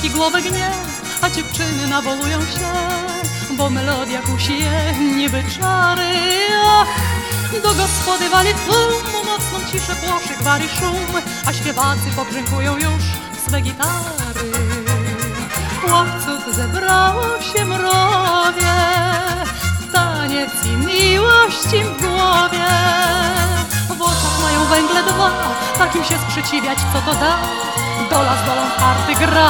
chłopaki głowę gnie, a dziewczyny nawolują się, bo melodia kusi je niby czary. Ach, do gospody wali tłum, mocną ciszę płoszy gwari szum, a śpiewacy pobrzękują już swe gitary. Chłopców zebrało się mrowie, taniec i miłość im w głowie. W oczach mają węgle dwa, takim się sprzeciwiać co to da, dola z dolą karty gra.